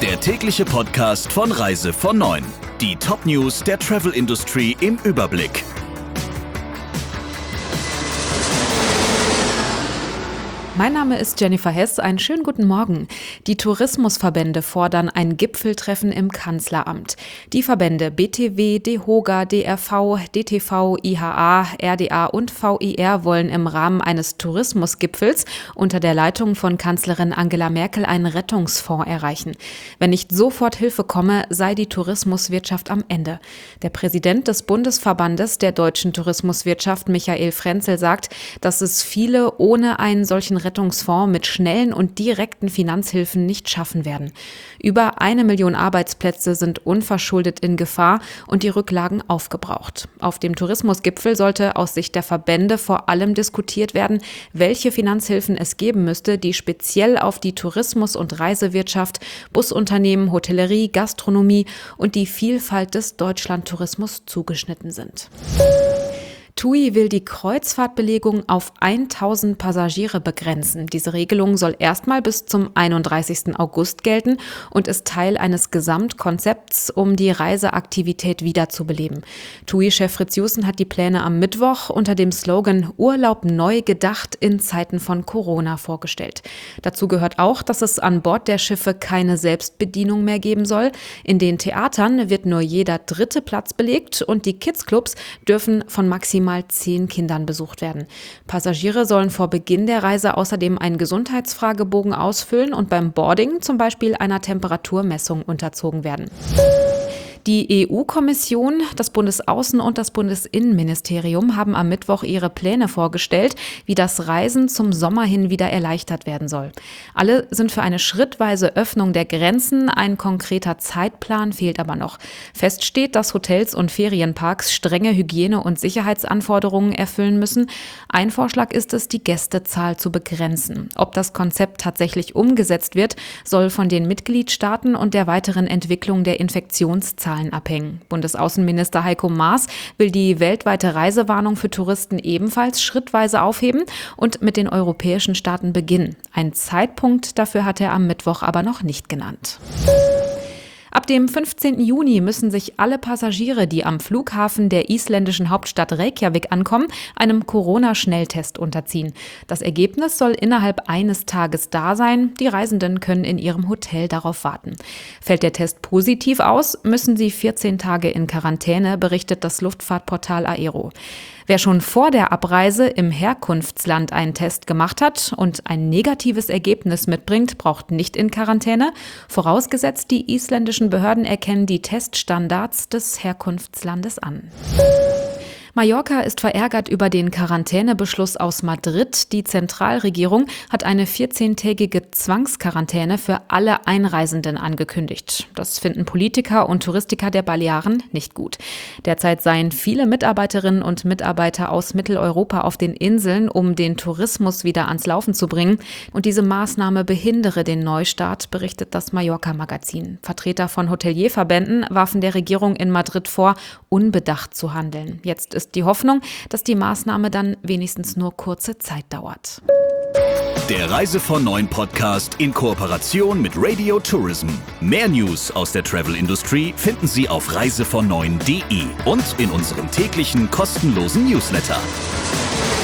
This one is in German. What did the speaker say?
Der tägliche Podcast von Reise von 9. Die Top-News der Travel-Industrie im Überblick. Mein Name ist Jennifer Hess. Einen schönen guten Morgen. Die Tourismusverbände fordern ein Gipfeltreffen im Kanzleramt. Die Verbände BTW, DEHOGA, DRV, DTV, IHA, RDA und VIR wollen im Rahmen eines Tourismusgipfels unter der Leitung von Kanzlerin Angela Merkel einen Rettungsfonds erreichen. Wenn nicht sofort Hilfe komme, sei die Tourismuswirtschaft am Ende. Der Präsident des Bundesverbandes der deutschen Tourismuswirtschaft, Michael Frenzel, sagt, dass es viele ohne einen solchen Rettungsfonds mit schnellen und direkten Finanzhilfen nicht schaffen werden. Über 1 Million Arbeitsplätze sind unverschuldet in Gefahr und die Rücklagen aufgebraucht. Auf dem Tourismusgipfel sollte aus Sicht der Verbände vor allem diskutiert werden, welche Finanzhilfen es geben müsste, die speziell auf die Tourismus- und Reisewirtschaft, Busunternehmen, Hotellerie, Gastronomie und die Vielfalt des Deutschlandtourismus zugeschnitten sind. TUI will die Kreuzfahrtbelegung auf 1000 Passagiere begrenzen. Diese Regelung soll erstmal bis zum 31. August gelten und ist Teil eines Gesamtkonzepts, um die Reiseaktivität wiederzubeleben. TUI-Chef Fritz Joussen hat die Pläne am Mittwoch unter dem Slogan Urlaub neu gedacht in Zeiten von Corona vorgestellt. Dazu gehört auch, dass es an Bord der Schiffe keine Selbstbedienung mehr geben soll. In den Theatern wird nur jeder 3. Platz belegt und die Kids-Clubs dürfen von maximal 10 Kindern besucht werden. Passagiere sollen vor Beginn der Reise außerdem einen Gesundheitsfragebogen ausfüllen und beim Boarding zum Beispiel einer Temperaturmessung unterzogen werden. Die EU-Kommission, das Bundesaußen- und das Bundesinnenministerium haben am Mittwoch ihre Pläne vorgestellt, wie das Reisen zum Sommer hin wieder erleichtert werden soll. Alle sind für eine schrittweise Öffnung der Grenzen, ein konkreter Zeitplan fehlt aber noch. Fest steht, dass Hotels und Ferienparks strenge Hygiene- und Sicherheitsanforderungen erfüllen müssen. Ein Vorschlag ist es, die Gästezahl zu begrenzen. Ob das Konzept tatsächlich umgesetzt wird, soll von den Mitgliedstaaten und der weiteren Entwicklung der Infektionszahlen abhängen. Bundesaußenminister Heiko Maas will die weltweite Reisewarnung für Touristen ebenfalls schrittweise aufheben und mit den europäischen Staaten beginnen. Einen Zeitpunkt dafür hat er am Mittwoch aber noch nicht genannt. Ab dem 15. Juni müssen sich alle Passagiere, die am Flughafen der isländischen Hauptstadt Reykjavik ankommen, einem Corona-Schnelltest unterziehen. Das Ergebnis soll innerhalb eines Tages da sein. Die Reisenden können in ihrem Hotel darauf warten. Fällt der Test positiv aus, müssen sie 14 Tage in Quarantäne, berichtet das Luftfahrtportal Aero. Wer schon vor der Abreise im Herkunftsland einen Test gemacht hat und ein negatives Ergebnis mitbringt, braucht nicht in Quarantäne, vorausgesetzt die isländischen Behörden erkennen die Teststandards des Herkunftslandes an. Mallorca ist verärgert über den Quarantänebeschluss aus Madrid. Die Zentralregierung hat eine 14-tägige Zwangsquarantäne für alle Einreisenden angekündigt. Das finden Politiker und Touristiker der Balearen nicht gut. Derzeit seien viele Mitarbeiterinnen und Mitarbeiter aus Mitteleuropa auf den Inseln, um den Tourismus wieder ans Laufen zu bringen. Und diese Maßnahme behindere den Neustart, berichtet das Mallorca-Magazin. Vertreter von Hotelierverbänden warfen der Regierung in Madrid vor, unbedacht zu handeln. Jetzt ist die Hoffnung, dass die Maßnahme dann wenigstens nur kurze Zeit dauert. Der Reise von 9 Podcast in Kooperation mit Radio Tourism. Mehr News aus der Travel-Industrie finden Sie auf reisevon9.de und in unserem täglichen kostenlosen Newsletter.